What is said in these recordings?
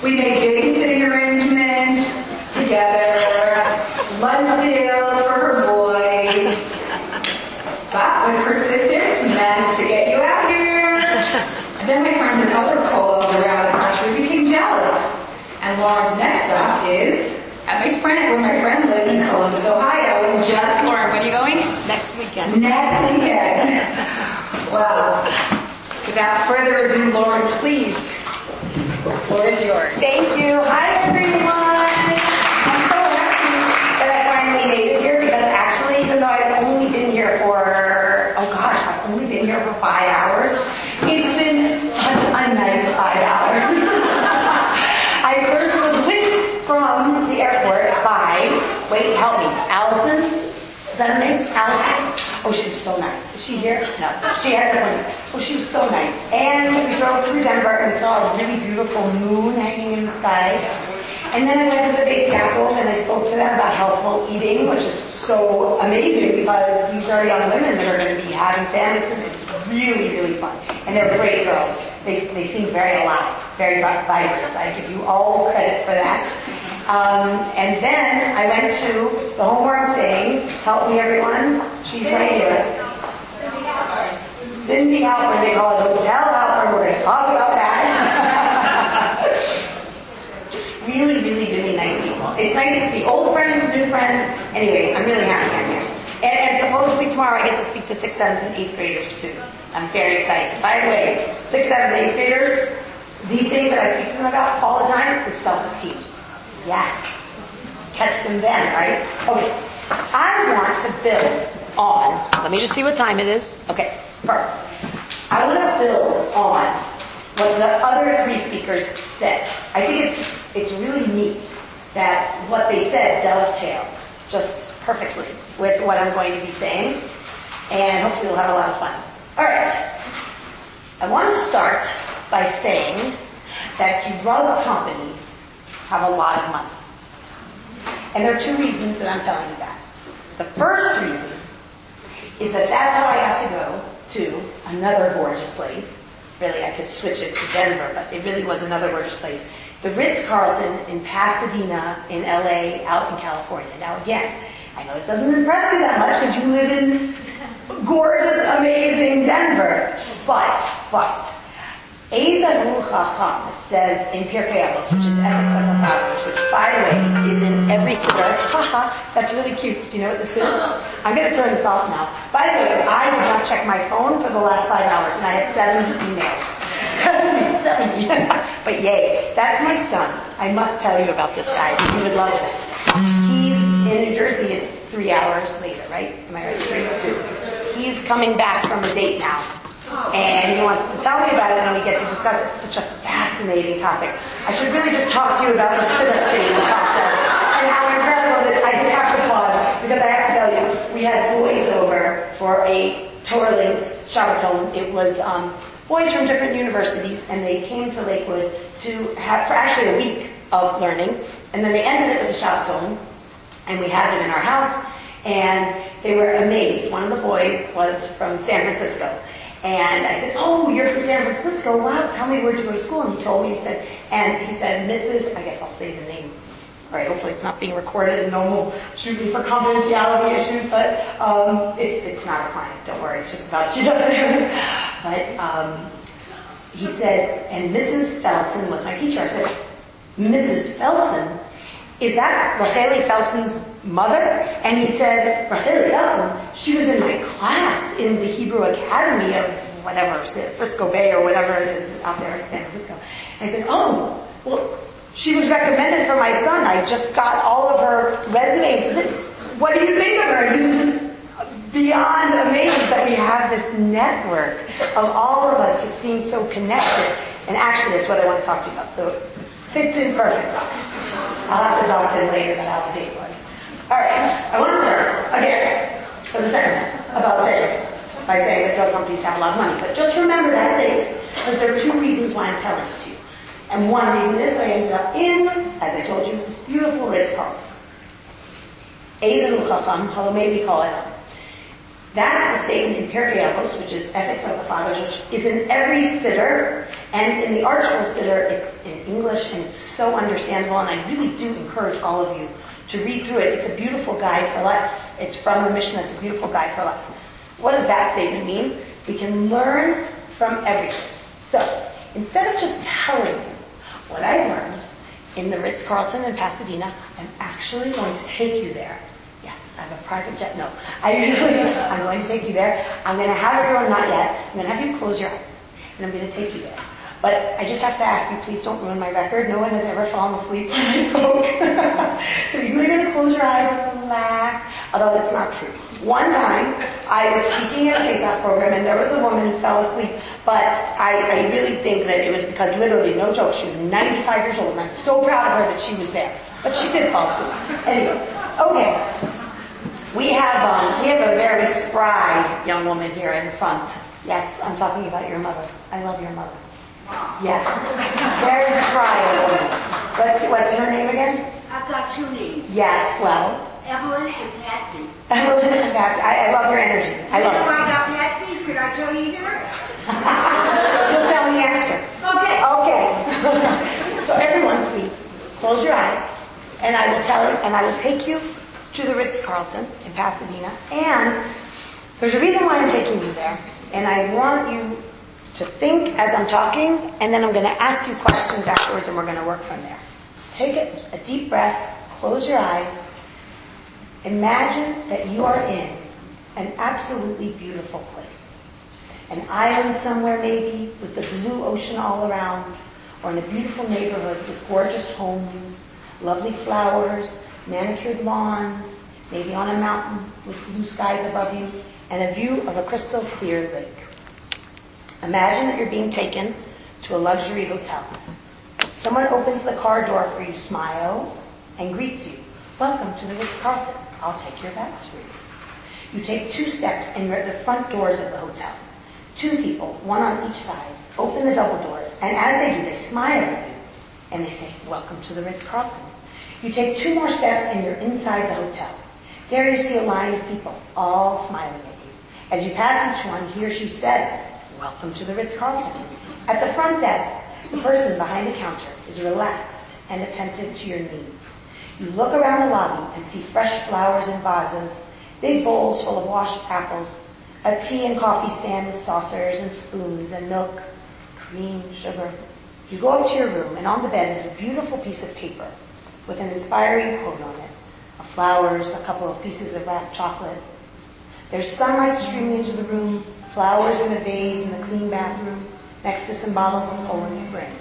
We made babysitting arrangements together, lunch deals for her boy. But with persistence, we managed to get you out here. And then my friends in other co-ops around the country became jealous. And Lauren's next stop is where my friend lives in Columbus, Ohio. And just Lauren, when are you going? Next weekend. Next weekend. Well, without further ado, Lauren, please. The floor is yours. Thank you. Hi, everyone. I'm so happy that I finally made it here because actually, even though I've only been here for, I've only been here for 5 hours, it's been such a nice 5 hours. I first was whisked from the airport by, help me, Allison? Is that her name? Allison? Oh, she was so nice. Is she here? No. She had an appointment. Oh, she was so nice. And we drove through Denver and we saw a really beautiful moon hanging in the sky. And then I went to the Bates Capitol and I spoke to them about healthful eating, which is so amazing because these are young women that are going to be having families soon. It's really, really fun. And they're great girls. They seem very alive, very vibrant. I give you all credit for that. And then I went to the home where I'm staying. Help me, everyone. She's right here. Cindy Halpern. They call it Hotel Halpern. We're going to talk about that. Just really, really, really nice people. It's nice to see old friends, new friends. Anyway, I'm really happy I'm here. And supposedly tomorrow I get to speak to 6th, 7th, and 8th graders too. I'm very excited. By the way, 6th, 7th, and 8th graders, the thing that I speak to them about all the time is self-esteem. Yes. Catch them then, right? Okay. I want to build on, let me just see what time it is. Okay, perfect. I want to build on what the other 3 speakers said. I think it's really neat that what they said dovetails just perfectly with what I'm going to be saying. And hopefully we'll have a lot of fun. Alright. I want to start by saying that drug companies have a lot of money. And there are 2 reasons that I'm telling you that. The first reason is that that's how I got to go to another gorgeous place. Really, I could switch it to Denver, but it really was another gorgeous place. The Ritz-Carlton in Pasadena, in LA, out in California. Now again, I know it doesn't impress you that much because you live in gorgeous, amazing Denver. But, Eza Ru Chacham, it says in Pirkei Avos, which is Ethics of the Fathers, which by the way is in every siddur. Haha, that's really cute. Do you know what this is? I'm going to turn this off now. By the way, I did not check my phone for the last 5 hours and I had 70 emails. 70. But yay, that's my son. I must tell you about this guy. You would love it. He's in New Jersey. It's 3 hours later, right? Am I right? 2. He's coming back from a date now. And he wants to tell me about it and we get to discuss it. It's such a fascinating topic. I should really just talk to you about the shidduch thing process and how incredible it is. I just have to pause because I have to tell you, we had boys over for a Torah Links Shabbaton. It was boys from different universities and they came to Lakewood to have, for actually a week of learning. And then they ended it with a Shabbaton and we had them in our house and they were amazed. One of the boys was from San Francisco. And I said, oh, you're from San Francisco. Wow, tell me where'd you go to school? And he told me, he said, Mrs., I guess I'll say the name. All right, hopefully it's not being recorded and no one will shoot me for confidentiality issues, but it's not a client, don't worry, it's just about she doesn't. But he said, and Mrs. Felsen was my teacher. I said, Mrs. Felsen? Is that Racheli Felson's mother? And he said, Racheli Felsen, she was in my class in the Hebrew Academy of whatever, Frisco Bay or whatever it is out there in San Francisco. And I said, oh, well, she was recommended for my son. I just got all of her resumes. What do you think of her? And he was just beyond amazed that we have this network of all of us just being so connected. And actually, it's what I want to talk to you about. So it fits in perfect. I'll have to talk to him later about how the date was. Alright, I want to start again, for the second time, about saying, by saying that drug companies have a lot of money. But just remember that statement, because there are 2 reasons why I'm telling it to you. And one reason is that I ended up in, as I told you, this beautiful Ritz-Carlton. Ezen Chacham, Halomei Mikol Elam. That's the statement in Pirkei Avos, which is Ethics of the Fathers, which is in every siddur, And in the Archwell Sitter, it's in English and it's so understandable, and I really do encourage all of you to read through it. It's a beautiful guide for life. It's from the Mishnah. It's a beautiful guide for life. What does that statement mean? We can learn from everything. So, instead of just telling you what I learned in the Ritz-Carlton in Pasadena, I'm actually going to take you there. Yes, I have a private jet. No, I'm going to take you there. I'm going to have everyone, not yet, I'm going to have you close your eyes. And I'm going to take you there. But I just have to ask you, please don't ruin my record. No one has ever fallen asleep when I spoke. So you're really going to close your eyes and relax, although that's not true. One time, I was speaking in a Pesach program and there was a woman who fell asleep, but I really think that it was because literally, no joke, she was 95 years old and I'm so proud of her that she was there. But she did fall asleep. Anyway, okay. We have a very spry young woman here in the front. Yes, I'm talking about your mother. I love your mother. Yes. Very spry woman. What's her name again? I've got two names. Yeah, well. Evelyn and Patsy. Evelyn and Patsy. I love your energy. I love it. You know about Patsy? Could I tell you her? You'll tell me after. Okay. Okay. So everyone, please, close your eyes. And I will take you to the Ritz-Carlton in Pasadena. And there's a reason why I'm taking you there. And I want you to think as I'm talking, and then I'm going to ask you questions afterwards, and we're going to work from there. So take a deep breath, close your eyes, imagine that you are in an absolutely beautiful place. An island somewhere maybe, with the blue ocean all around, or in a beautiful neighborhood with gorgeous homes, lovely flowers, manicured lawns, maybe on a mountain with blue skies above you, and a view of a crystal clear lake. Imagine that you're being taken to a luxury hotel. Someone opens the car door for you, smiles, and greets you. Welcome to the Ritz-Carlton. I'll take your bags for you. You take 2 steps and you're at the front doors of the hotel. 2 people, one on each side, open the double doors, and as they do, they smile at you. And they say, welcome to the Ritz-Carlton. You take 2 more steps and you're inside the hotel. There you see a line of people, all smiling at you. As you pass each one, he or she says, welcome to the Ritz-Carlton. At the front desk, the person behind the counter is relaxed and attentive to your needs. You look around the lobby and see fresh flowers in vases, big bowls full of washed apples, a tea and coffee stand with saucers and spoons and milk, cream, sugar. You go up to your room and on the bed is a beautiful piece of paper with an inspiring quote on it, of flowers, a couple of pieces of wrapped chocolate. There's sunlight streaming into the room, flowers in a vase in the clean bathroom, next to some bottles of Poland Spring.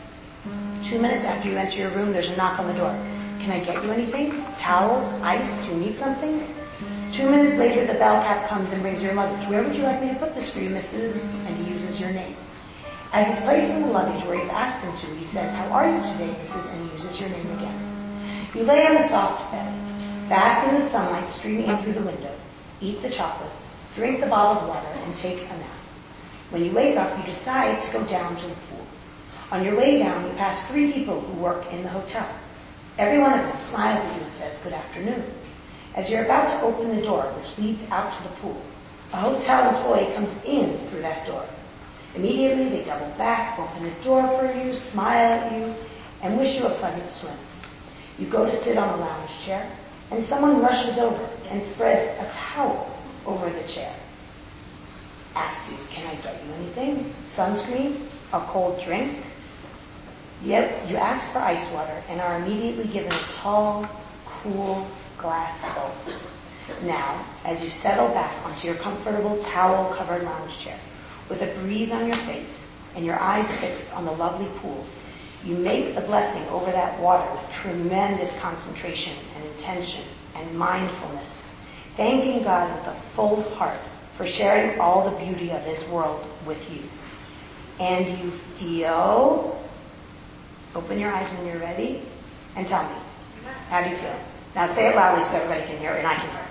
2 minutes after you enter your room, there's a knock on the door. Can I get you anything? Towels? Ice? Do you need something? 2 minutes later, the bellcat comes and brings your luggage. Where would you like me to put this for you, Mrs.? And he uses your name. As he's placing the luggage where you've asked him to, he says, how are you today, Mrs.? And he uses your name again. You lay on the soft bed, bask in the sunlight streaming in through the window, eat the chocolates, drink the bottled water, and take a nap. When you wake up, you decide to go down to the pool. On your way down, you pass 3 people who work in the hotel. Every one of them smiles at you and says, good afternoon. As you're about to open the door, which leads out to the pool, a hotel employee comes in through that door. Immediately, they double back, open the door for you, smile at you, and wish you a pleasant swim. You go to sit on a lounge chair, and someone rushes over and spreads a towel over the chair. Asks you, can I get you anything? Sunscreen? A cold drink? Yep, you ask for ice water and are immediately given a tall, cool glass bowl. Now, as you settle back onto your comfortable towel-covered lounge chair, with a breeze on your face and your eyes fixed on the lovely pool, you make the blessing over that water with tremendous concentration and intention and mindfulness, thanking God with a full heart for sharing all the beauty of His world with you. And you feel... Open your eyes when you're ready and tell me. How do you feel? Now say it loudly so everybody can hear it and I can hear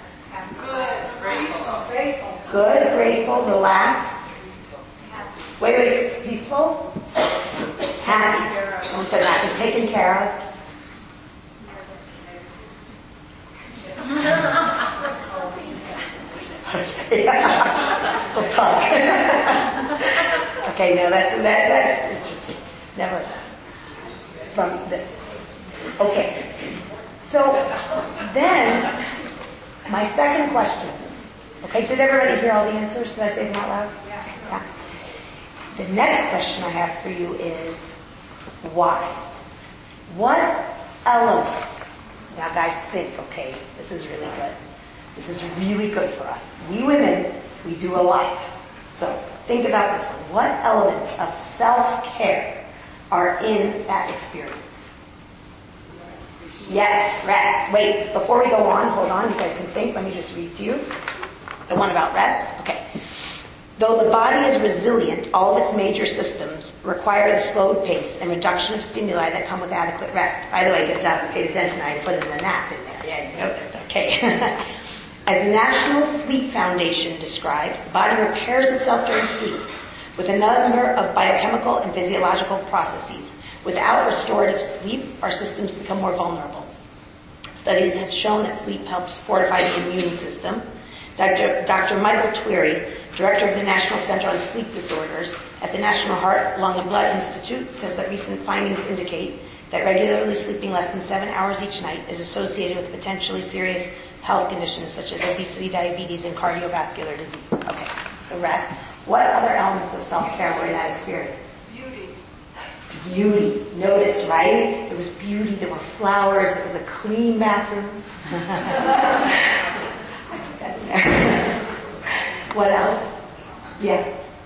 it. Good. Grateful. Good, grateful, relaxed. Wait. Peaceful? Happy. Someone said happy. Taken care of. Okay. We'll talk. Okay, no, that's interesting. Never from the. Okay, so then my second question is, okay, did everybody hear all the answers? Did I say them out loud? Yeah. The next question I have for you is, why? What elements? Now guys think, okay, this is really good. This is really good for us. We women, we do a lot. So think about this one. What elements of self-care are in that experience? Yes, rest. Wait, before we go on, hold on, you guys can think. Let me just read to you. The one about rest? Okay. Though the body is resilient, all of its major systems require the slowed pace and reduction of stimuli that come with adequate rest. By the way, good job, you paid attention. I put in the nap in there. Yeah, you noticed. Okay. As the National Sleep Foundation describes, the body repairs itself during sleep with a number of biochemical and physiological processes. Without restorative sleep, our systems become more vulnerable. Studies have shown that sleep helps fortify the immune system. Dr. Michael Tweary, director of the National Center on Sleep Disorders at the National Heart, Lung, and Blood Institute, says that recent findings indicate that regularly sleeping less than 7 hours each night is associated with potentially serious health conditions such as obesity, diabetes, and cardiovascular disease. Okay, so rest. What other elements of self-care were in that experience? Beauty. Notice, right? There was beauty, there were flowers, it was a clean bathroom. I put that in there. What else? Yeah.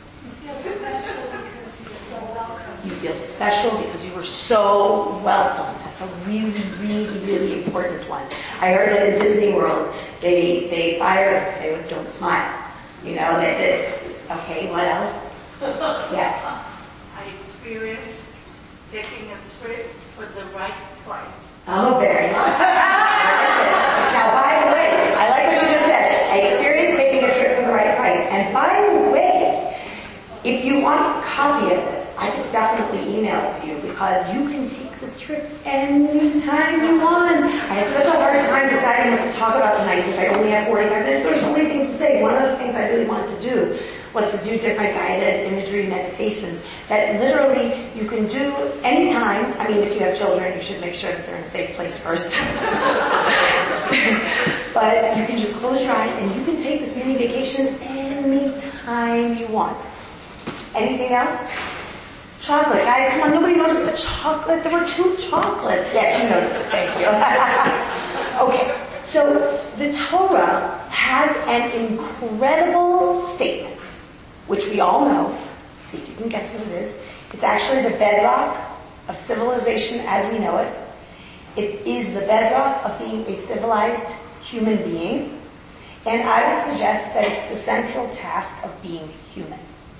You feel special because you were so welcome. That's a really, really, really important one. I heard that in Disney World, they fire them if they don't smile. You know, okay, what else? Yes. I experienced taking a trip for the right price. Oh, very good. Now, by the way, I like what you just said. I experienced taking a trip for the right price. And by the way, if you want a copy of this, I could definitely email it to you because you can take this trip anytime you want. I had such a hard time deciding what to talk about tonight since I only have 45 minutes. There's so many things to say. One of the things I really wanted to do was to do different guided imagery meditations that literally you can do anytime. I mean, if you have children, you should make sure that they're in a safe place first. But you can just close your eyes and you can take this mini vacation anytime you want. Anything else? Chocolate. Guys, come on, nobody noticed the chocolate. There were 2 chocolates. Yes, you noticed it. Thank you. Okay, so the Torah has an incredible statement, which we all know. See if you can guess what it is. It's actually the bedrock of civilization as we know it. It is the bedrock of being a civilized human being. And I would suggest that it's the central task of being human.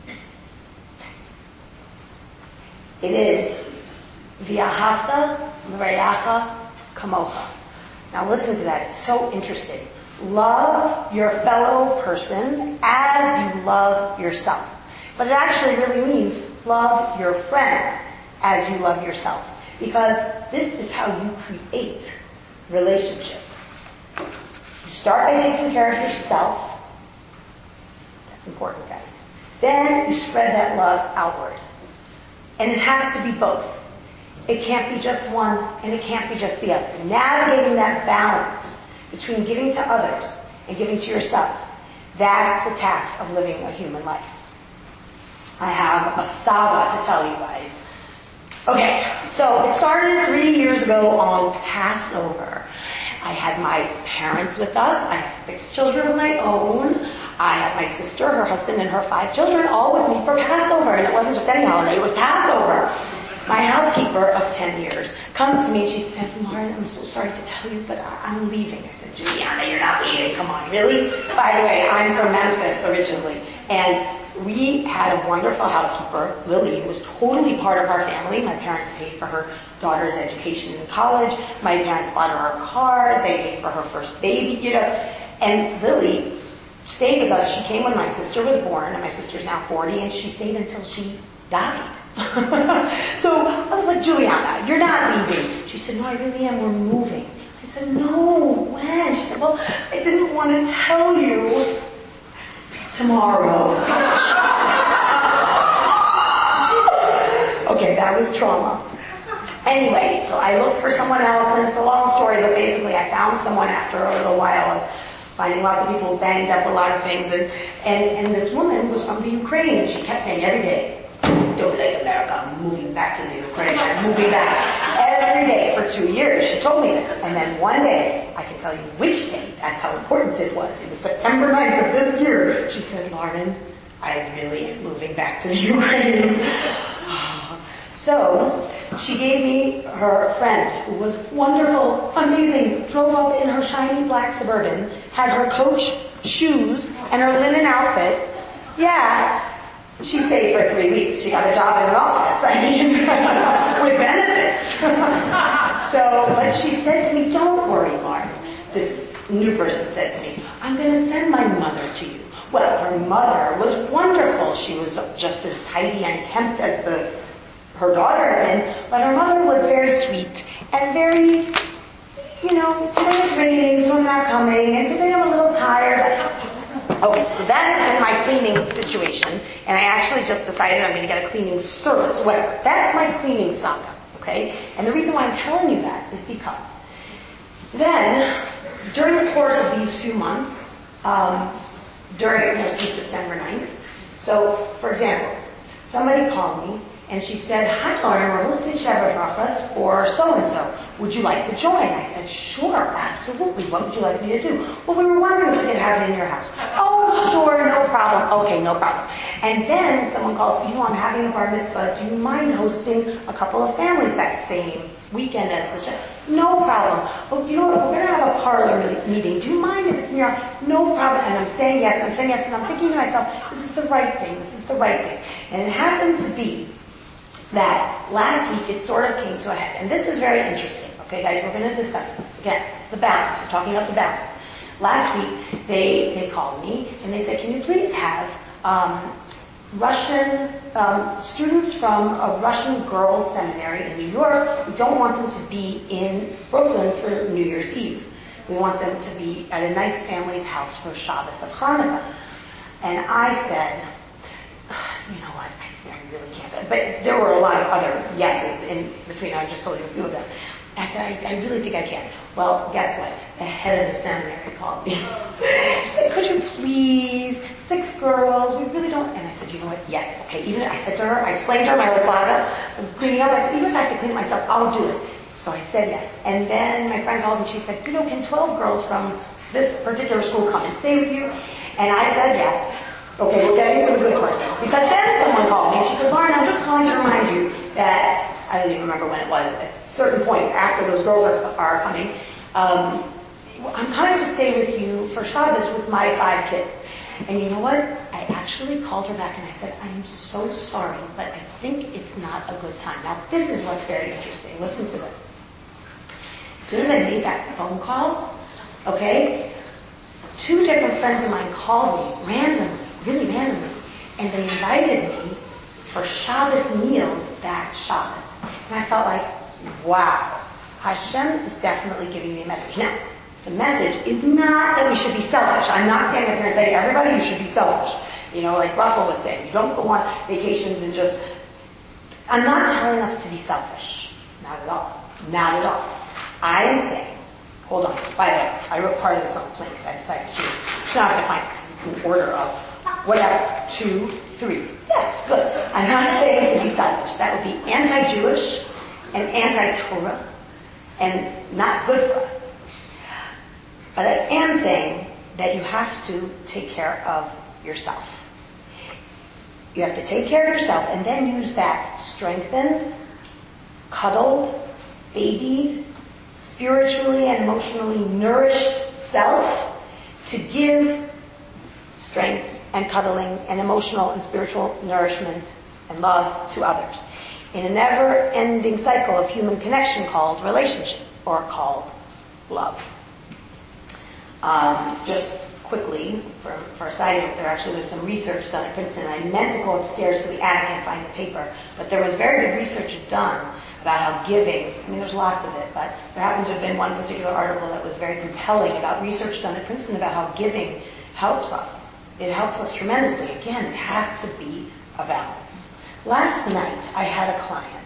It is V'ahavta l'reacha kamocha. Now listen to that. It's so interesting. Love your fellow person as you love yourself. But it actually really means love your friend as you love yourself. Because this is how you create relationship. You start by taking care of yourself. That's important, guys. Then you spread that love outward. And it has to be both. It can't be just one and it can't be just the other. Navigating that balance between giving to others and giving to yourself, that's the task of living a human life. I have a saga to tell you guys. Okay, so it started 3 years ago on Passover. I had my parents with us. I have 6 children of my own. I had my sister, her husband, and her 5 children all with me for Passover. And it wasn't just any holiday, it was Passover. My housekeeper of 10 years comes to me and she says, Lauren, I'm so sorry to tell you, but I'm leaving. I said, Juliana, you're not leaving. Come on, really? By the way, I'm from Memphis originally. And we had a wonderful housekeeper, Lily, who was totally part of our family. My parents paid for her daughter's education in college. My parents bought her a car. They paid for her first baby, you know. And Lily stayed with us. She came when my sister was born, and my sister's now 40, and she stayed until she died. So I was like, Juliana, you're not leaving. She said, no, I really am. We're moving. I said, no, when? She said, well, I didn't want to tell you tomorrow. Okay, that was trauma. Anyway, so I looked for someone else, and it's a long story, but basically I found someone after a little while of finding lots of people who banged up a lot of things, and this woman was from the Ukraine, and she kept saying every day, "Don't like America, I'm moving back to the Ukraine, I'm moving back." Every day for 2 years, she told me this. And then one day, I can tell you which day, that's how important it was. It was September 9th of this year. She said, "Lauren, I really am moving back to the Ukraine." So, she gave me her friend, who was wonderful, amazing, drove up in her shiny black Suburban, had her Coach shoes and her linen outfit. Yeah, she stayed for 3 weeks. She got a job in an office, I mean, with benefits. But she said to me, "Don't worry, Lauren." This new person said to me, "I'm going to send my mother to you." Well, her mother was wonderful. She was just as tidy and kempt as her daughter had been, but her mother was very sweet and very, today it's raining, so I'm not coming, and today I'm a little tired. Okay, so that has been my cleaning situation, and I actually just decided I'm going to get a cleaning service, whatever. That's my cleaning saga, okay? And the reason why I'm telling you that is because then, during the course of these few months, since September 9th, so, for example, somebody called me, and she said, "Hi, Lauren, we're hosting Shabbat breakfast for so-and-so. Would you like to join?" I said, "Sure, absolutely. What would you like me to do?" "Well, we were wondering if we could have it in your house." "Oh, sure, no problem." "Okay, no problem." And then someone calls, "I'm having a bar mitzvah. Do you mind hosting a couple of families that same weekend as the show?" "No problem." "Well, you know what? We're going to have a parlor meeting. Do you mind if it's in your house?" "No problem." And I'm saying yes, and I'm thinking to myself, this is the right thing. And it happened to be that last week it sort of came to a head. And this is very interesting. Okay, guys, we're going to discuss this. Again, it's the balance. We're talking about the balance. Last week, they called me and they said, "Can you please have Russian students from a Russian girls' seminary in New York? We don't want them to be in Brooklyn for New Year's Eve. We want them to be at a nice family's house for Shabbos of Hanukkah." And I said, "You know what? I really can't." But there were a lot of other yeses in between. I just told you a few of them. I said, I really think I can. Well, guess what? The head of the seminary called me. She said, "Could you please, 6 girls, we really don't..." And I said, "You know what? Yes, okay." I said to her, I explained to her my whole saga of cleaning up. I said, "Even if I have to clean it myself, I'll do it." So I said yes. And then my friend called and she said, "Can 12 girls from this particular school come and stay with you?" And I said yes. Okay, we're getting to the good part. Because then someone called me and she said, "Lauren, I'm just calling to remind you that," I don't even remember when it was, at a certain point after those girls are coming, "I'm coming to stay with you for Shabbos with my 5 kids." And you know what? I actually called her back and I said, "I'm so sorry, but I think it's not a good time." Now this is what's very interesting. Listen to this. As soon as I made that phone call, okay, 2 different friends of mine called me really randomly, and they invited me for Shabbos meals that Shabbos. And I felt like, wow, Hashem is definitely giving me a message. Now, the message is not that we should be selfish. I'm not standing up here and saying, everybody, you should be selfish. Like Russell was saying, you don't go on vacations and just... I'm not telling us to be selfish. Not at all. Not at all. I am saying, hold on, by the way, I wrote part of this on the plane because I decided to choose. So I have to find it because it's in order of whatever, 2, 3. Yes, good. I'm not saying to be selfish. That would be anti-Jewish and anti-Torah and not good for us. But I am saying that you have to take care of yourself. You have to take care of yourself and then use that strengthened, cuddled, babied, spiritually and emotionally nourished self to give strength and cuddling and emotional and spiritual nourishment and love to others in a never-ending cycle of human connection called relationship or called love. Just quickly, for a side note, there actually was some research done at Princeton. I meant to go upstairs to the attic and find the paper, but there was very good research done about how giving, there's lots of it, but there happened to have been one particular article that was very compelling about research done at Princeton about how giving helps us. It helps us tremendously. Again, it has to be a balance. Last night, I had a client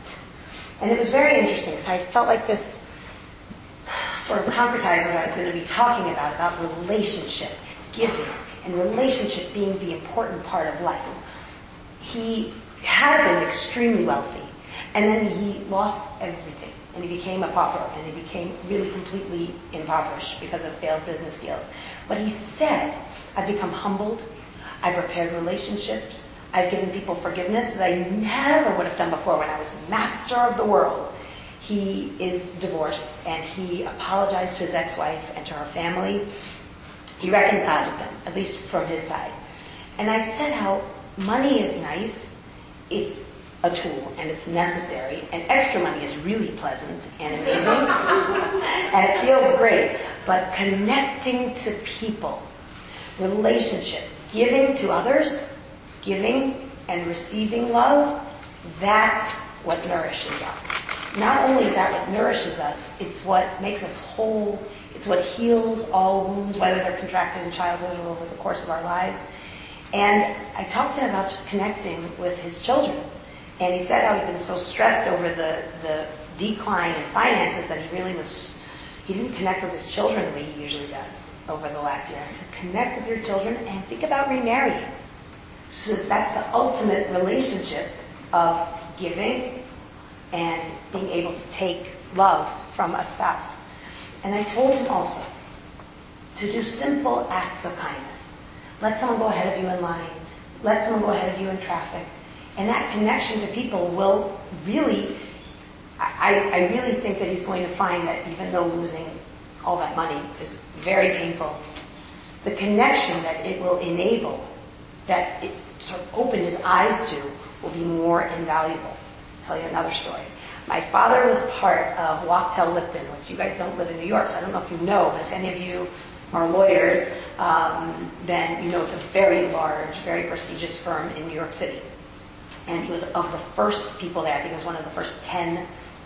And it was very interesting because I felt like this sort of concretizer that I was going to be talking about relationship, giving, and relationship being the important part of life. He had been extremely wealthy, and then he lost everything, and he became a pauper, and he became really completely impoverished because of failed business deals. But he said, I've become humbled, I've repaired relationships, I've given people forgiveness that I never would have done before when I was master of the world. He is divorced, and he apologized to his ex-wife and to her family. He reconciled with them, at least from his side. And I said how money is nice, it's a tool, and it's necessary, and extra money is really pleasant and amazing, and it feels great. But connecting to people, relationship, giving to others, giving and receiving love, that's what nourishes us. Not only is that what nourishes us, it's what makes us whole, it's what heals all wounds, whether they're contracted in childhood or over the course of our lives. And I talked to him about just connecting with his children. And he said how he'd been so stressed over the decline in finances that he didn't connect with his children the way he usually does over the last year. I said, connect with your children and think about remarrying. So that's the ultimate relationship of giving and being able to take love from a spouse. And I told him also to do simple acts of kindness. Let someone go ahead of you in line. Let someone go ahead of you in traffic. And that connection to people will really, I really think that he's going to find that even though losing all that money is very painful, the connection that it will enable, that it sort of opened his eyes to, will be more invaluable. I'll tell you another story. My father was part of Wachtell Lipton, which you guys don't live in New York, so I don't know if you know, but if any of you are lawyers, then you know it's a very large, very prestigious firm in New York City. And he was of the first people there. I think it was one of the first 10,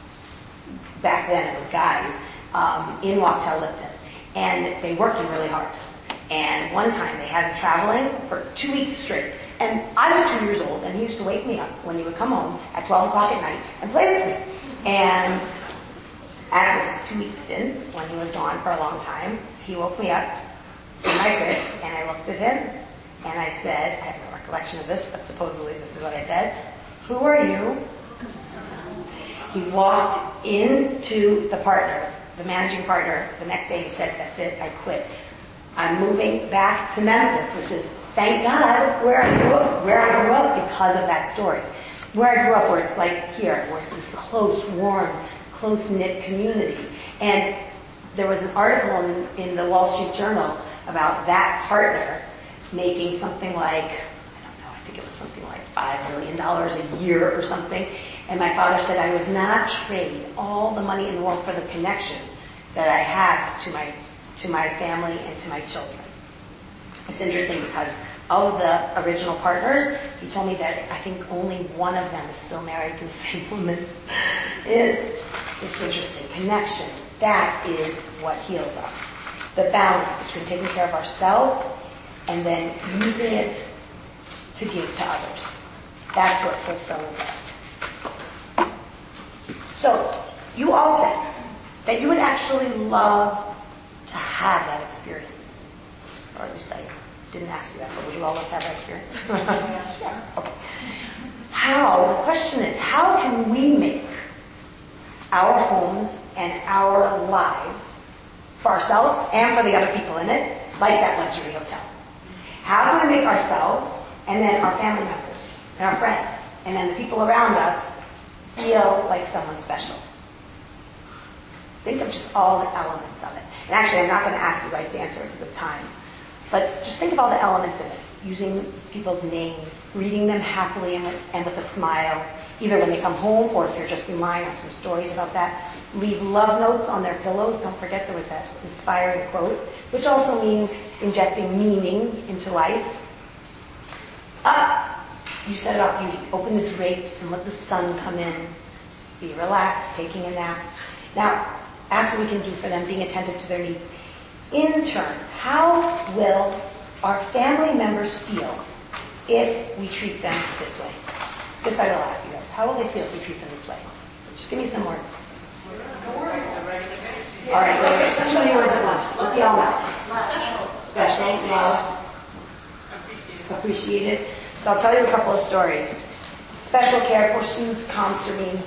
back then it was guys, in Wachtell Lipton. And they worked him really hard. And one time they had him traveling for 2 weeks straight. And I was 2 years old, and he used to wake me up when he would come home at 12 o'clock at night and play with me. And after this 2 week stint, when he was gone for a long time, he woke me up in my bed, and I looked at him, and I said, I have no recollection of this, but supposedly this is what I said, "Who are you?" He walked into the partner, the managing partner, the next day. He said, "That's it, I quit. I'm moving back to Memphis," which is, thank God, where I grew up because of that story. Where I grew up, where it's like here, where it's this close, warm, close-knit community. And there was an article in the Wall Street Journal about that partner making something like, I think it was something like $5 million a year or something. And my father said, I would not trade all the money in the world for the connection that I have to my family and to my children. It's interesting because of the original partners, he told me that I think only one of them is still married to the same woman. It's interesting. Connection. That is what heals us. The balance between taking care of ourselves and then using it to give to others. That's what fulfills us. So, you all said that you would actually love to have that experience. Or at least I didn't ask you that, but would you all love to have that experience? Yes. Okay. How? The question is, how can we make our homes and our lives, for ourselves and for the other people in it, like that luxury hotel? How can we make ourselves, and then our family members, and our friends, and then the people around us feel like someone special? Think of just all the elements of it. And actually, I'm not going to ask you guys to answer because of time. But just think of all the elements in it. Using people's names, reading them happily and with a smile, either when they come home or if you're just in line, or some stories about that. Leave love notes on their pillows. Don't forget there was that inspiring quote, which also means injecting meaning into life. You said about beauty. Open the drapes and let the sun come in. Be relaxed, taking a nap. Now, ask what we can do for them, being attentive to their needs. In turn, how will our family members feel if we treat them this way? This I will ask you guys. How will they feel if we treat them this way? Just give me some words. All right, wait. Too many words at once. Just yell out. Special, love, appreciated. So I'll tell you a couple of stories. Special care for Sue comes to me.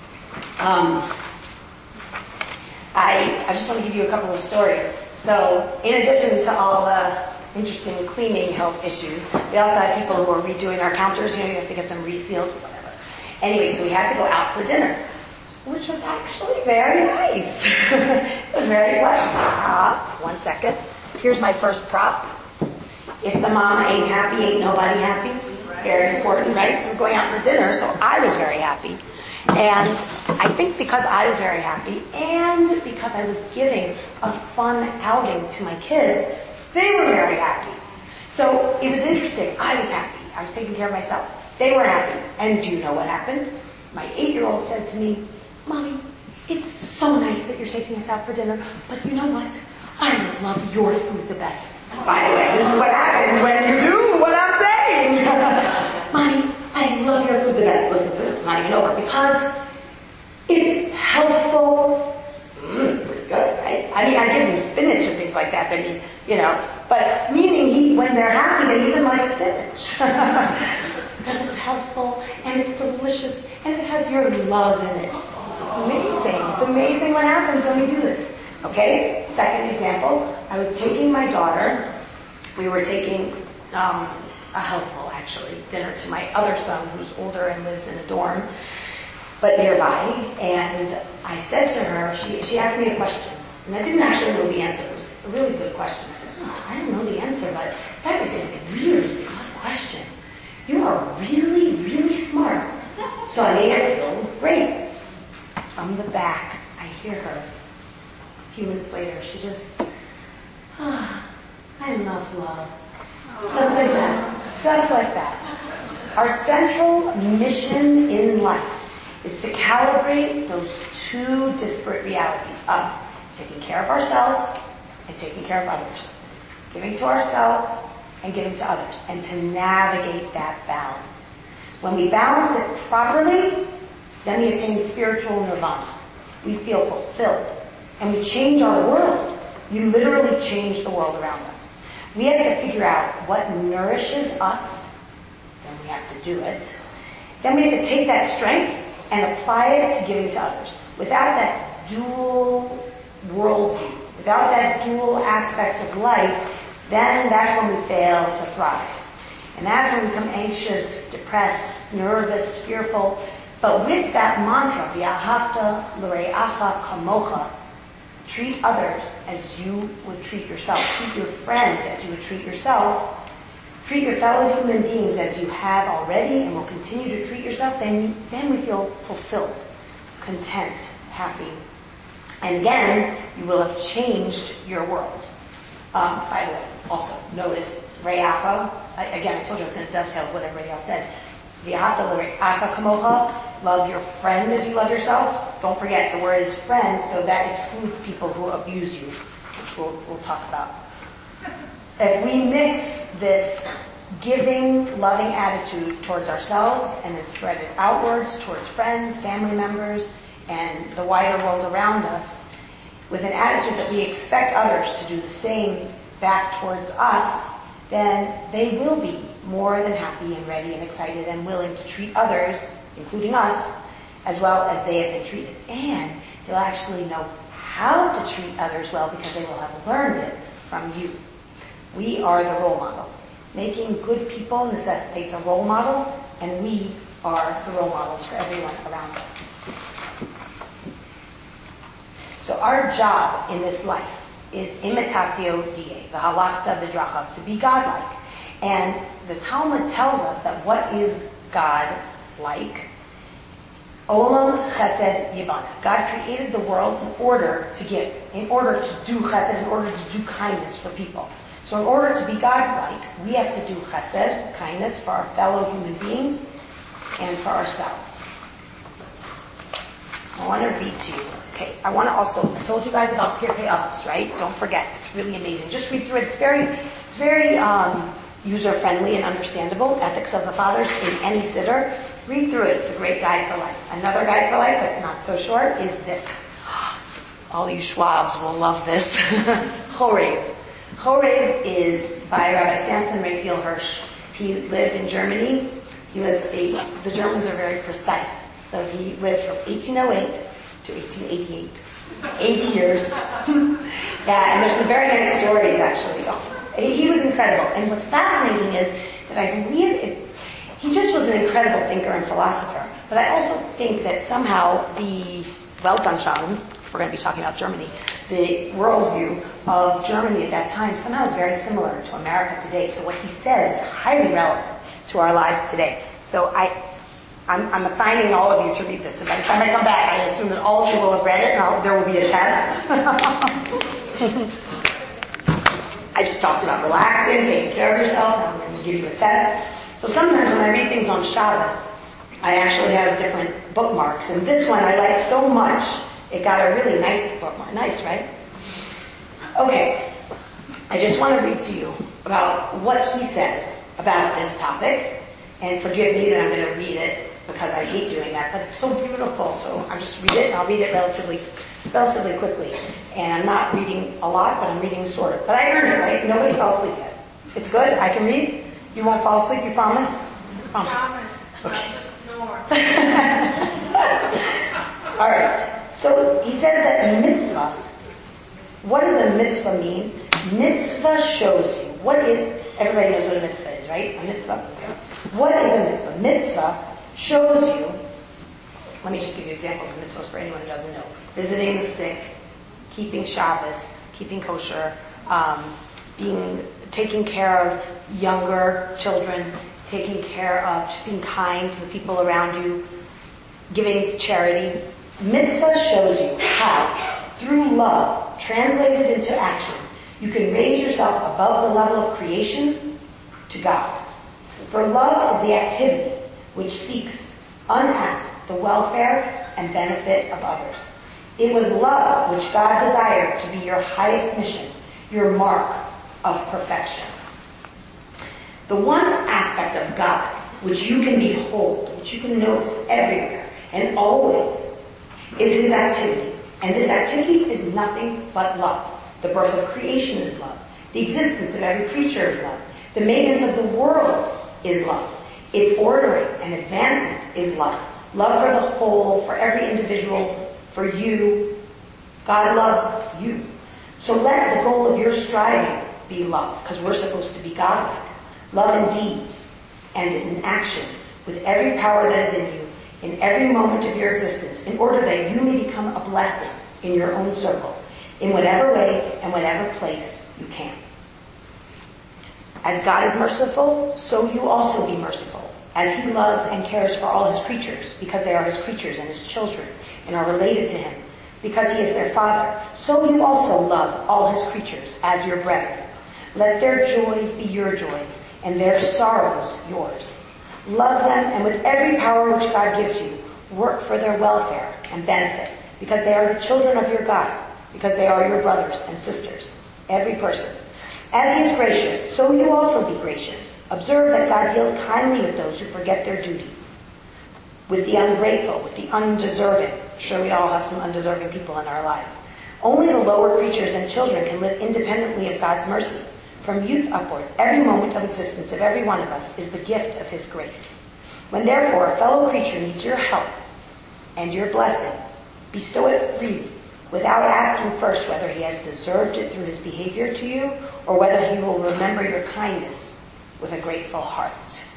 I just want to give you a couple of stories. So in addition to all the interesting cleaning health issues, we also had people who were redoing our counters. You have to get them resealed, whatever. Anyway, so we had to go out for dinner, which was actually very nice. It was very pleasant. 1 second. Here's my first prop. If the mama ain't happy, ain't nobody happy. Very important, right? So we're going out for dinner, so I was very happy. And I think because I was very happy and because I was giving a fun outing to my kids, they were very happy. So it was interesting. I was happy. I was taking care of myself. They were happy. And do you know what happened? My 8-year-old said to me, Mommy, it's so nice that you're taking us out for dinner, but you know what? I love your food the best. By the way, this is what happens when you do what I'm saying. Mommy, I love your food the best. Listen to this, it's not even over, because it's healthful. Pretty good, right? I mean, I give him spinach and things like that, then but meaning when they're happy, they even like spinach. Because it's healthful, and it's delicious, and it has your love in it. It's amazing. It's amazing what happens when we do this. Okay, second example, I was taking my daughter, we were taking a helpful, actually, dinner to my other son who's older and lives in a dorm, but nearby, and I said to her, she asked me a question, and I didn't actually know the answer. It was a really good question. I said, I don't know the answer, but that is a really good question. You are really, really smart. So I made her feel great. From the back, I hear her. A few minutes later, she just, I love love. Just like that. Just like that. Our central mission in life is to calibrate those two disparate realities of taking care of ourselves and taking care of others. Giving to ourselves and giving to others. And to navigate that balance. When we balance it properly, then we attain spiritual nirvana. We feel fulfilled. And we change our world. We literally change the world around us. We have to figure out what nourishes us. Then we have to do it. Then we have to take that strength and apply it to giving to others. Without that dual worldview, without that dual aspect of life, then that's when we fail to thrive. And that's when we become anxious, depressed, nervous, fearful. But with that mantra, V'ahavta l're'acha kamocha, treat others as you would treat yourself. Treat your friend as you would treat yourself. Treat your fellow human beings as you have already and will continue to treat yourself. Then we feel fulfilled, content, happy. And again, you will have changed your world. By the way, also notice Re'acha. Again, I told you I was going to dovetail with what everybody else said. V'ahavta l're'acha kamocha. Love your friend as you love yourself. Don't forget, the word is friend, so that excludes people who abuse you, which we'll talk about. If we mix this giving, loving attitude towards ourselves and then spread it outwards towards friends, family members, and the wider world around us, with an attitude that we expect others to do the same back towards us, then they will be more than happy and ready and excited and willing to treat others, including us, as well as they have been treated. And they'll actually know how to treat others well because they will have learned it from you. We are the role models. Making good people necessitates a role model, and we are the role models for everyone around us. So our job in this life is imitatio die, the halachta b'drachav, to be godlike. And the Talmud tells us that what is God like? Olam chesed yibana. God created the world in order to give, in order to do chesed, in order to do kindness for people. So in order to be God-like, we have to do chesed, kindness, for our fellow human beings and for ourselves. I want to read to you. Okay, I want to also, I told you guys about Pirkei Avos, right? Don't forget, it's really amazing. Just read through it. It's very user-friendly and understandable. Ethics of the Fathers in any siddur. Read through it. It's a great guide for life. Another guide for life that's not so short is this. All you Schwabs will love this. Chorev. Chorev is by Rabbi Samson Raphael Hirsch. He lived in Germany. The Germans are very precise. So he lived from 1808 to 1888. 80 years. Yeah, and there's some very nice stories actually. He was incredible. And what's fascinating is that I believe he just was an incredible thinker and philosopher. But I also think that somehow the Weltanschauung, if we're going to be talking about Germany, the worldview of Germany at that time somehow is very similar to America today. So what he says is highly relevant to our lives today. So I'm assigning all of you to read this. And by the time I come back, I assume that all of you will have read it and there will be a test. I just talked about relaxing, taking care of yourself. Now I'm going to give you a test. So sometimes when I read things on Shabbos, I actually have different bookmarks. And this one I like so much, it got a really nice bookmark. Nice, right? Okay. I just want to read to you about what he says about this topic. And forgive me that I'm going to read it because I hate doing that, but it's so beautiful. So I'll just read it, and I'll read it relatively quickly. And I'm not reading a lot, but I'm reading sort of. But I earned it, right? Nobody fell asleep yet. It's good? I can read? You won't fall asleep, you promise? Promise. Okay. Not just snore. Alright. So he says that a mitzvah, what does a mitzvah mean? Mitzvah shows you. Everybody knows what a mitzvah is, right? A mitzvah. What is a mitzvah? Mitzvah shows you, let me just give you examples of mitzvahs for anyone who doesn't know. Visiting the sick, keeping Shabbos, keeping kosher, taking care of younger children, taking care of just being kind to the people around you, giving charity. Mitzvah shows you how, through love, translated into action, you can raise yourself above the level of creation to God. For love is the activity which seeks, unasked, the welfare and benefit of others. It was love which God desired to be your highest mission, your mark of perfection. The one aspect of God which you can behold, which you can notice everywhere and always, is His activity. And this activity is nothing but love. The birth of creation is love. The existence of every creature is love. The maintenance of the world is love. Its ordering and advancement is love. Love for the whole, for every individual, for you. God loves you. So let the goal of your striving be love, because we're supposed to be godlike. Love in deed and in action, with every power that is in you, in every moment of your existence, in order that you may become a blessing in your own circle, in whatever way and whatever place you can. As God is merciful, so you also be merciful, as He loves and cares for all His creatures, because they are His creatures and His children, and are related to Him, because He is their Father. So you also love all His creatures as your brethren. Let their joys be your joys, and their sorrows yours. Love them, and with every power which God gives you, work for their welfare and benefit, because they are the children of your God, because they are your brothers and sisters, every person. As He is gracious, so you also be gracious. Observe that God deals kindly with those who forget their duty, with the ungrateful, with the undeserving. I'm sure we all have some undeserving people in our lives. Only the lower creatures and children can live independently of God's mercy. From youth upwards, every moment of existence of every one of us is the gift of His grace. When therefore a fellow creature needs your help and your blessing, bestow it freely, without asking first whether he has deserved it through his behavior to you, or whether he will remember your kindness with a grateful heart.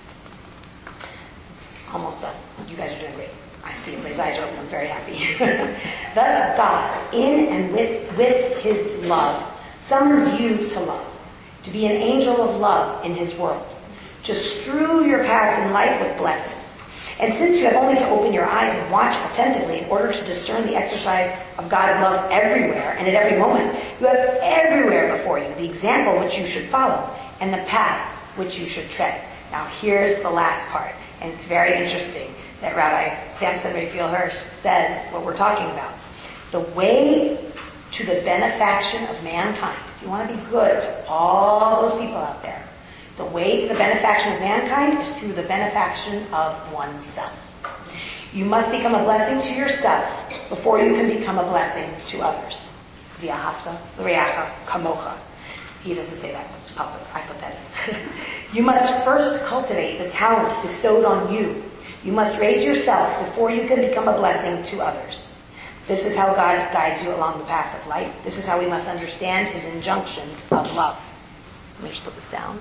Almost done. You guys are doing great. I see everybody's eyes are open. I'm very happy. Thus God, in and with His love, summons you to love, to be an angel of love in His world, to strew your path in life with blessings. And since you have only to open your eyes and watch attentively in order to discern the exercise of God's love everywhere and at every moment, you have everywhere before you the example which you should follow and the path which you should tread. Now here's the last part, and it's very interesting that Rabbi Samson Raphael Hirsch says what we're talking about. The way to the benefaction of mankind, if you want to be good to all those people out there, The way to the benefaction of mankind is through the benefaction of oneself. You must become a blessing to yourself before you can become a blessing to others. V'ahavta l'reacha kamocha. He doesn't say that. Also, I put that in. You must first cultivate the talents bestowed on you. You must raise yourself before you can become a blessing to others. This is how God guides you along the path of life. This is how we must understand his injunctions of love. Let me just put this down.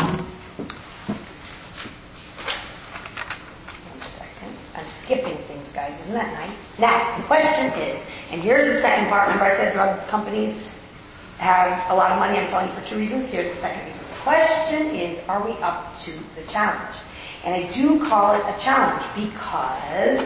1 second. I'm skipping things, guys. Isn't that nice? Now, the question is, and here's the second part. Remember I said drug companies have a lot of money. I'm selling for 2 reasons. Here's the second reason. The question is, are we up to the challenge? And I do call it a challenge because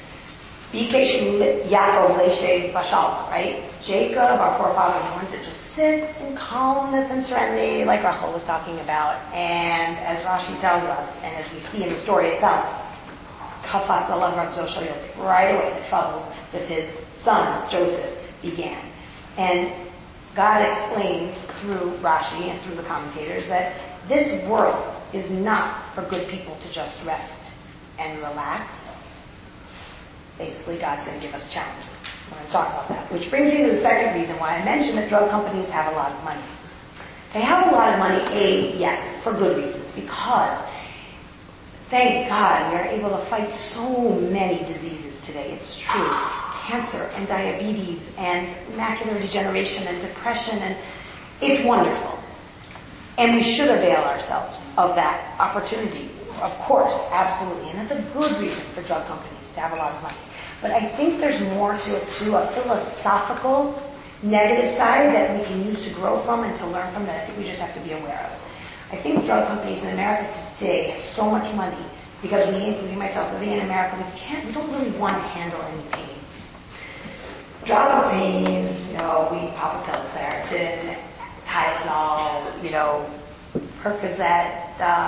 Yaakov Leshe Bashal, right? Jacob, our forefather, wanted to just sit in calmness and serenity, like Rachel was talking about. And as Rashi tells us, and as we see in the story itself, Kafat Alav Zoshel Yosef, right away the troubles with his son Joseph began. And God explains through Rashi and through the commentators that this world is not for good people to just rest and relax. Basically, God's going to give us challenges. We're going to talk about that. Which brings me to the second reason why I mentioned that drug companies have a lot of money. They have a lot of money, yes, for good reasons, because thank God we are able to fight so many diseases today. It's true. Cancer and diabetes and macular degeneration and depression, and it's wonderful. And we should avail ourselves of that opportunity. Of course, absolutely. And that's a good reason for drug companies to have a lot of money. But I think there's more to it too, a philosophical negative side that we can use to grow from and to learn from that I think we just have to be aware of. I think drug companies in America today have so much money because we, including myself, living in America, we don't really want to handle any pain. Drop of pain, we pop a pill, Claritin, Tylenol, Percocet,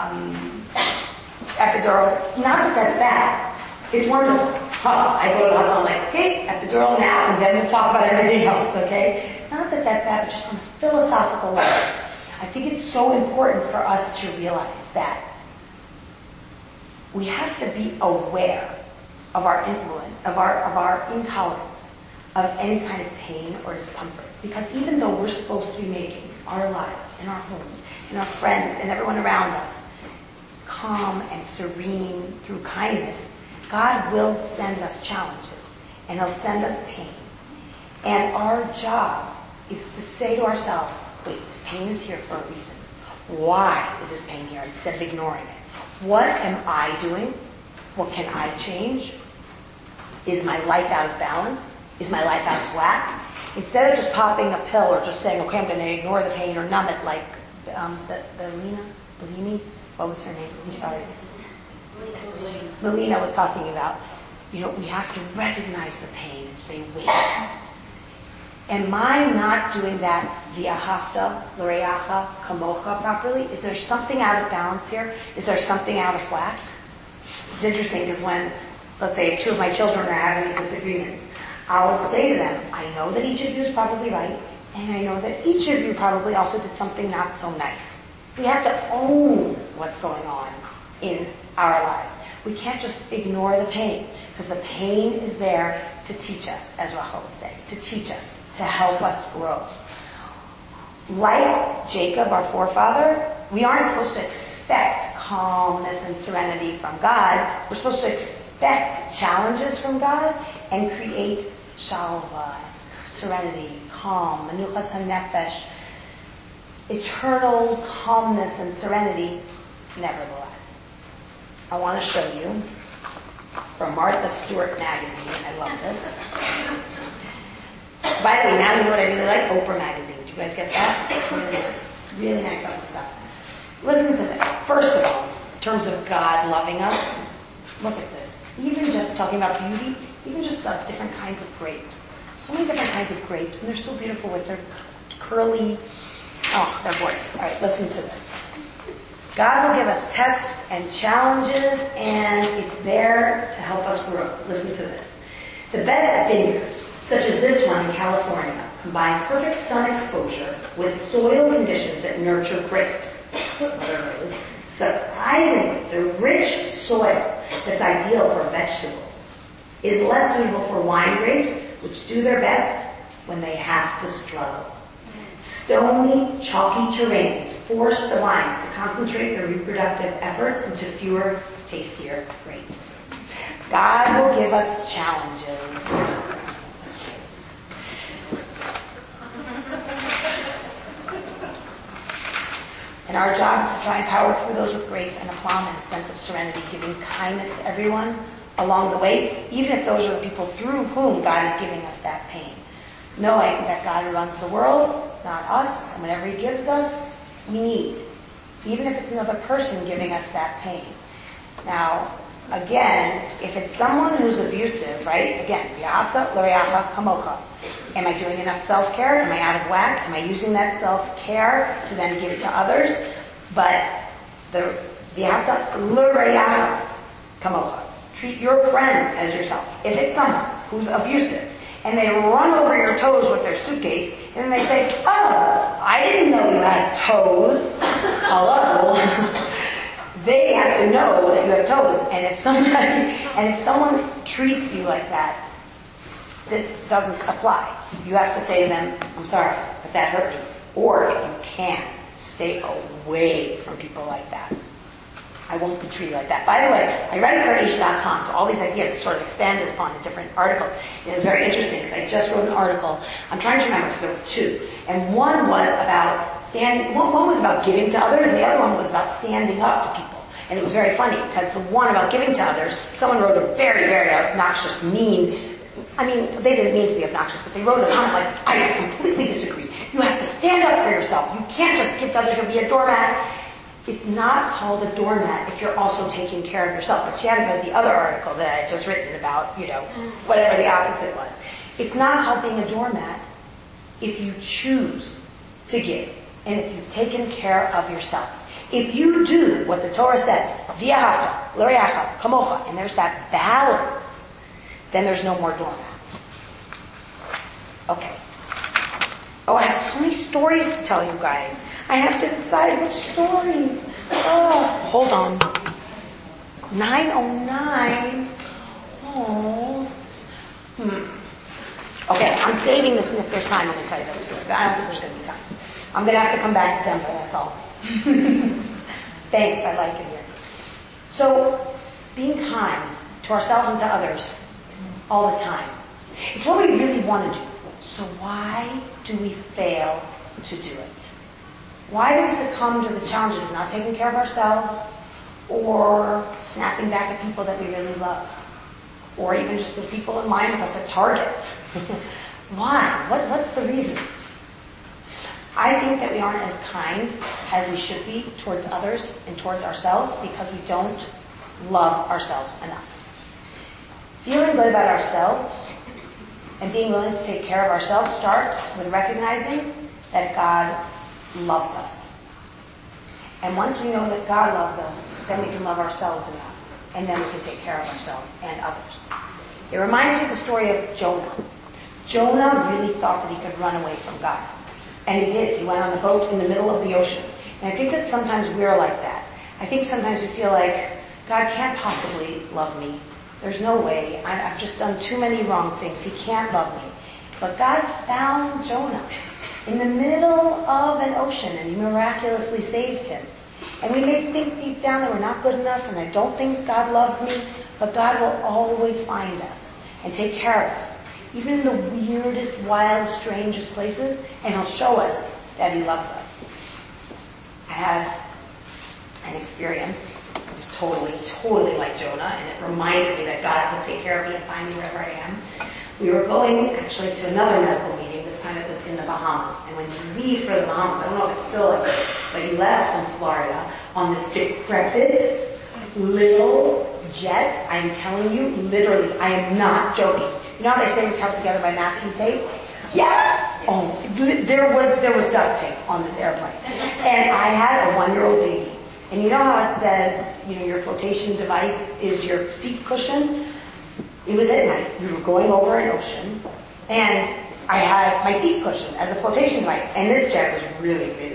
epidurals. Not that that's bad. It's wonderful. I go to the hospital, I'm like, okay, epidural now, and then we'll talk about everything else, okay? Not that that's bad, but just on a philosophical level. I think it's so important for us to realize that we have to be aware of our influence, of our intolerance of any kind of pain or discomfort. Because even though we're supposed to be making our lives, in our homes, and our friends, and everyone around us calm and serene through kindness, God will send us challenges, and he'll send us pain. And our job is to say to ourselves, wait, this pain is here for a reason. Why is this pain here? Instead of ignoring it. What am I doing? What can I change? Is my life out of balance? Is my life out of whack? Instead of just popping a pill or just saying, okay, I'm going to ignore the pain or numb it like Bellini, what was her name? I'm sorry. Melina was talking about, we have to recognize the pain and say, wait. Am I not doing that v'ahavta l'reacha kamocha properly? Is there something out of balance here? Is there something out of whack? It's interesting because when, let's say, 2 of my children are having a disagreement, I'll say to them, I know that each of you is probably right, and I know that each of you probably also did something not so nice. We have to own what's going on in our lives. We can't just ignore the pain, because the pain is there to teach us, as Rachel would say, to teach us, to help us grow. Like Jacob, our forefather, we aren't supposed to expect calmness and serenity from God. We're supposed to expect challenges from God and create shalva, serenity, calm, menuchas hanefesh, eternal calmness and serenity, nevertheless. I want to show you from Martha Stewart magazine. I love this. By the way, now you know what I really like? Oprah magazine. Do you guys get that? It's really nice. Really nice stuff. Listen to this. First of all, in terms of God loving us, look at this. Even just talking about beauty, even just the different kinds of grapes. So many different kinds of grapes, and they're so beautiful with their curly, they're gorgeous. All right, listen to this. God will give us tests and challenges, and it's there to help us grow. Listen to this. The best vineyards, such as this one in California, combine perfect sun exposure with soil conditions that nurture grapes. Mother Rose, surprisingly, the rich soil that's ideal for vegetables is less suitable for wine grapes, which do their best when they have to struggle. Stony, chalky terrains force the vines to concentrate their reproductive efforts into fewer, tastier grapes. God will give us challenges. And our job is to try and power through those with grace and aplomb and a sense of serenity, giving kindness to everyone along the way, even if those are the people through whom God is giving us that pain. Knowing that God runs the world, not us, and whatever He gives us, we need. Even if it's another person giving us that pain. Now, again, if it's someone who's abusive, right? Again, v'ahavta l'reacha kamocha. Am I doing enough self-care? Am I out of whack? Am I using that self-care to then give it to others? But the v'ahavta l'reacha kamocha. Treat your friend as yourself. If it's someone who's abusive, and they run over your toes with their suitcase, and then they say, oh, I didn't know you had toes. Hello. They have to know that you have toes. And if someone treats you like that, this doesn't apply. You have to say to them, I'm sorry, but that hurt me. Or if you can, stay away from people like that. I won't be treated like that. By the way, I read it for H.com, so all these ideas are sort of expanded upon in different articles. And it was very interesting because I just wrote an article. I'm trying to remember because there were two. And one was about one was about giving to others, and the other one was about standing up to people. And it was very funny because the one about giving to others, someone wrote a very, very obnoxious, mean, I mean, they didn't mean to be obnoxious, but they wrote a comment like, I completely disagree. You have to stand up for yourself. You can't just give to others and be a doormat. It's not called a doormat if you're also taking care of yourself. But she hadn't read the other article that I had just written about, whatever the opposite was. It's not called being a doormat if you choose to give and if you've taken care of yourself. If you do what the Torah says, v'ahavta l'reacha kamocha, and there's that balance, then there's no more doormat. Okay. Oh, I have so many stories to tell you guys. I have to decide which stories. Oh, hold on. 9:09. Oh. Okay, I'm saving this, and if there's time, I'm going to tell you that story. But I don't think there's going to be time. I'm going to have to come back to Denver, that's all. Thanks, I like it here. So, being kind to ourselves and to others all the time. It's what we really want to do. So why do we fail to do it? Why do we succumb to the challenges of not taking care of ourselves, or snapping back at people that we really love, or even just the people in line with us at Target? Why? What's the reason? I think that we aren't as kind as we should be towards others and towards ourselves because we don't love ourselves enough. Feeling good about ourselves and being willing to take care of ourselves starts with recognizing that God loves us. And once we know that God loves us, then we can love ourselves enough. And then we can take care of ourselves and others. It reminds me of the story of Jonah. Jonah really thought that he could run away from God. And he did. He went on a boat in the middle of the ocean. And I think that sometimes we're like that. I think sometimes we feel like, God can't possibly love me. There's no way. I've just done too many wrong things. He can't love me. But God found Jonah in the middle of an ocean, and He miraculously saved him. And we may think deep down that we're not good enough, and I don't think God loves me, but God will always find us and take care of us, even in the weirdest, wild, strangest places, and He'll show us that He loves us. I had an experience. It was totally like Jonah, and it reminded me that God will take care of me and find me wherever I am. We were going actually to another medical meeting. This time it was in the Bahamas. And when you leave for the Bahamas, I don't know if it's still like this, but you left from Florida on this decrepit little jet. I'm telling you, literally, I am not joking. You know how they say it was held together by masking tape? Yeah. Oh, there was duct tape on this airplane. And I had a 1-year-old baby. And you know how it says, your flotation device is your seat cushion? It was at night. We were going over an ocean. And I had my seat cushion as a flotation device. And this jet was really, really, really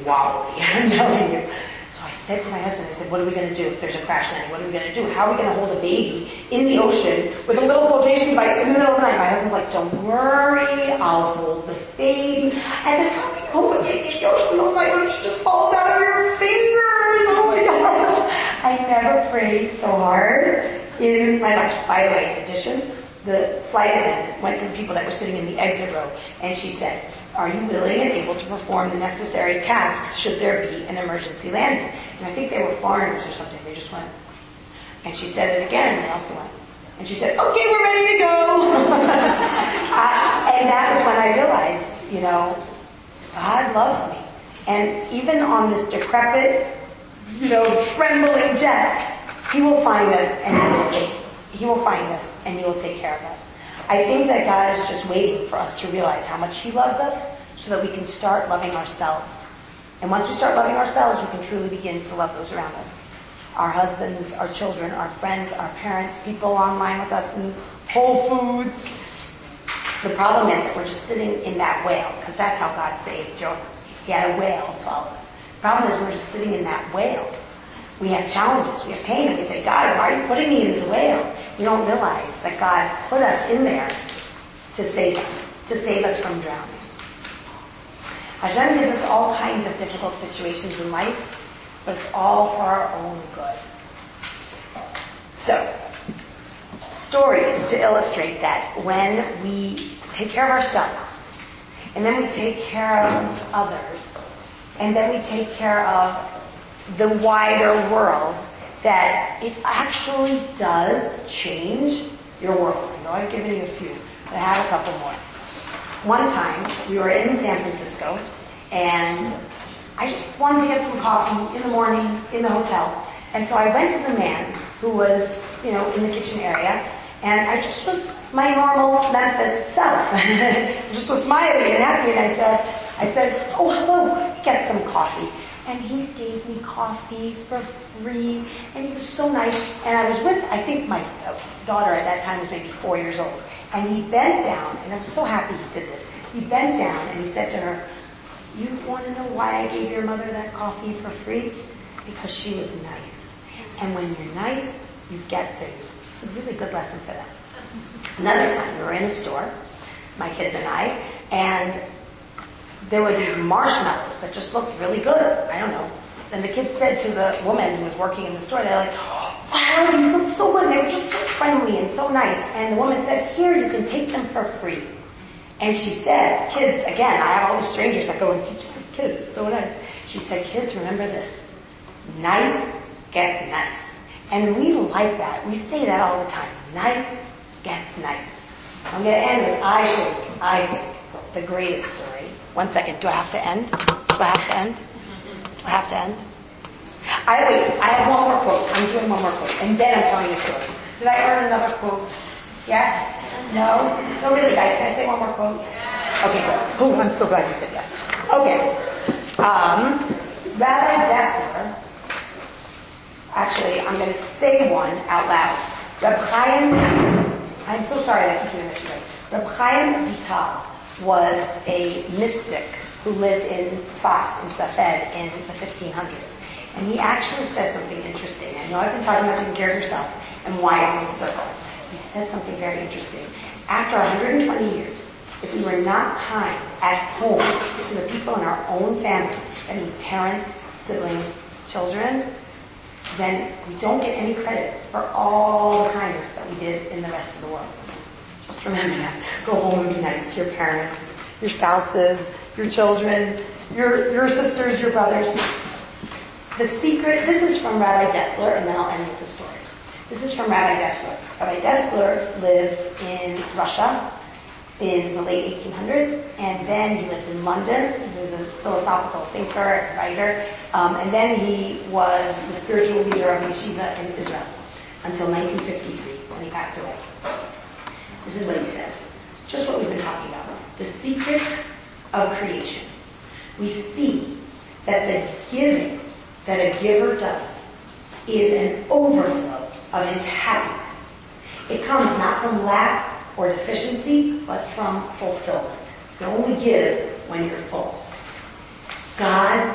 wobbly, I'm telling you. So I said to my husband, I said, what are we going to do if there's a crash landing? What are we going to do? How are we going to hold a baby in the ocean with a little flotation device in the middle of the night? My husband's like, don't worry, I'll hold the baby. I said, how are you hold the baby in the ocean in the night when it just falls out of your fingers? Oh my gosh. I never prayed so hard in my life. By the way, in addition, the flight attendant went to the people that were sitting in the exit row, and she said, are you willing and able to perform the necessary tasks should there be an emergency landing? And I think they were foreigners or something. They just went. And she said it again, and they also went. And she said, okay, we're ready to go. And that was when I realized, God loves me. And even on this decrepit, trembling jet, He will find us and He will find us and He will take care of us. I think that God is just waiting for us to realize how much He loves us so that we can start loving ourselves. And once we start loving ourselves, we can truly begin to love those around us. Our husbands, our children, our friends, our parents, people online with us in Whole Foods. The problem is that we're just sitting in that whale, because that's how God saved Jonah. He had a whale swallowed. The problem is we're just sitting in that whale. We have challenges, we have pain, and we say, God, why are you putting me in this whale? We don't realize that God put us in there to save us from drowning. Hashem gives us all kinds of difficult situations in life, but it's all for our own good. So, stories to illustrate that when we take care of ourselves, and then we take care of others, and then we take care of the wider world, that it actually does change your world. I know I've given you a few, but I have a couple more. One time, we were in San Francisco, and I just wanted to get some coffee in the morning in the hotel. And so I went to the man who was, in the kitchen area, and I just was my normal Memphis self. Just was smiling and happy, and I said, oh, hello, get some coffee. And he gave me coffee for free, and he was so nice. And I was with, I think my daughter at that time was maybe 4 years old. And he bent down, and I was so happy he did this. He bent down and he said to her, you want to know why I gave your mother that coffee for free? Because she was nice. And when you're nice, you get things. It's a really good lesson for them. Another time, we were in a store, my kids and I, and there were these marshmallows that just looked really good. I don't know. And the kids said to the woman who was working in the store, they're like, wow, these look so good. And they were just so friendly and so nice. And the woman said, here, you can take them for free. And she said, kids, again, I have all these strangers that go and teach kids. It's so nice. She said, kids, remember this. Nice gets nice. And we like that. We say that all the time. Nice gets nice. I'm going to end with, I think, the greatest story. 1 second. Do I have to end? Do I have to end? Do I have to end? I have one more quote. I'm doing one more quote. And then I'm telling you a story. Did I earn another quote? Yes? No? No, really, guys. Can I say one more quote? Okay, good. Oh, I'm so glad you said yes. Okay. Rabbi Dessler, actually, I'm going to say one out loud. Reb Chaim, I'm so sorry that I keep doing this to you guys. Reb Chaim Vital was a mystic who lived in Sfas, in Safed, in the 1500s. And he actually said something interesting. I know I've been talking about taking care of yourself and widening the circle. He said something very interesting. After 120 years, if we were not kind at home to the people in our own family, that means parents, siblings, children, then we don't get any credit for all the kindness that we did in the rest of the world. Just remember that. Go home and be nice to your parents, your spouses, your children, your sisters, your brothers. The secret, this is from Rabbi Dessler, and then I'll end with the story. This is from Rabbi Dessler. Rabbi Dessler lived in Russia in the late 1800s, and then he lived in London. He was a philosophical thinker and writer, and then he was the spiritual leader of yeshiva in Israel until 1953, when he passed away. This is what he says. Just what we've been talking about. The secret of creation. We see that the giving that a giver does is an overflow of his happiness. It comes not from lack or deficiency, but from fulfillment. You only give when you're full. God's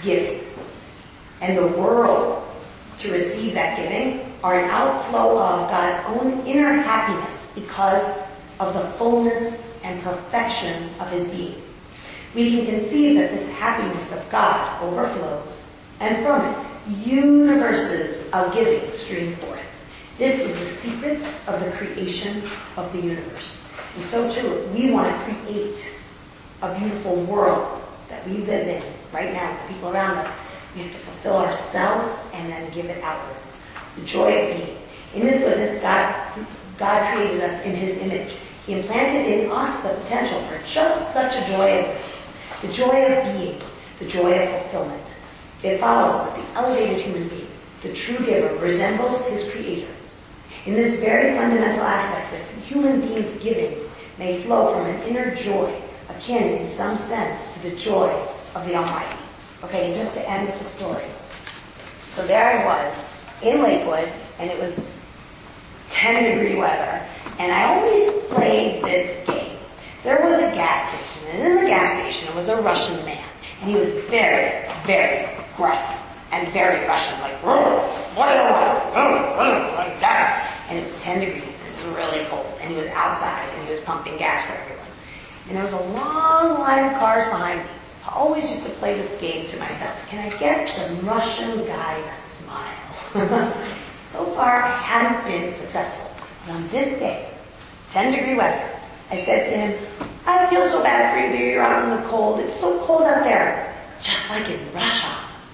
giving. And the world to receive that giving are an outflow of God's own inner happiness because of the fullness and perfection of His being. We can conceive that this happiness of God overflows, and from it, universes of giving stream forth. This is the secret of the creation of the universe. And so too, we want to create a beautiful world that we live in right now, the people around us. We have to fulfill ourselves and then give it outwards. The joy of being. In His goodness, God created us in His image. He implanted in us the potential for just such a joy as this. The joy of being, the joy of fulfillment. It follows that the elevated human being, the true giver, resembles his creator. In this very fundamental aspect, the human being's giving may flow from an inner joy, akin in some sense to the joy of the Almighty. Okay, and just to end with the story. So there I was, in Lakewood, and it was 10-degree weather, and I always played this game. There was a gas station, and in the gas station was a Russian man, and he was very, very gruff and very Russian, like, what do you want? And it was 10 degrees, and it was really cold, and he was outside, and he was pumping gas for everyone. And there was a long line of cars behind me. I always used to play this game to myself. Can I get the Russian guy to smile? So far, I hadn't been successful. But on this day, 10-degree weather, I said to him, I feel so bad for you that you're out in the cold. It's so cold out there. Just like in Russia.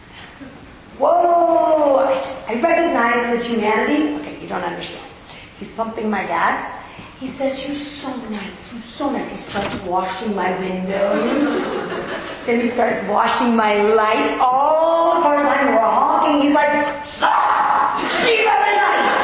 Whoa! I recognize his humanity. Okay, you don't understand. He's pumping my gas. He says, you're so nice, you're so nice. He starts washing my window. Then he starts washing my lights. All the cars behind me were honking. He's like, she's very nice.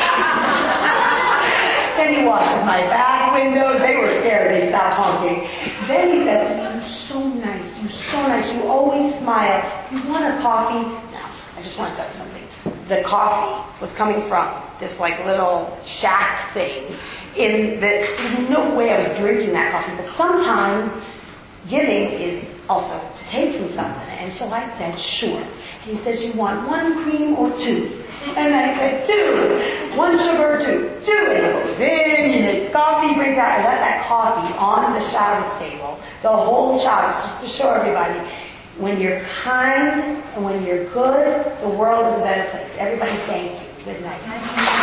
Then he washes my back windows. They were scared. They stopped honking. Then he says to me, you're so nice, you're so nice. You always smile. You want a coffee? No, I just want to tell you something. The coffee was coming from this like little shack thing. There's no way I was drinking that coffee, but sometimes giving is also to take from someone. And so I said, sure. And he says, you want 1 cream or 2? And I said, 2. 1 sugar or 2? 2. And he goes in, he makes coffee, brings out, I left that coffee on the Shabbos table, the whole Shabbos, just to show everybody, when you're kind and when you're good, the world is a better place. Everybody, thank you. Good night.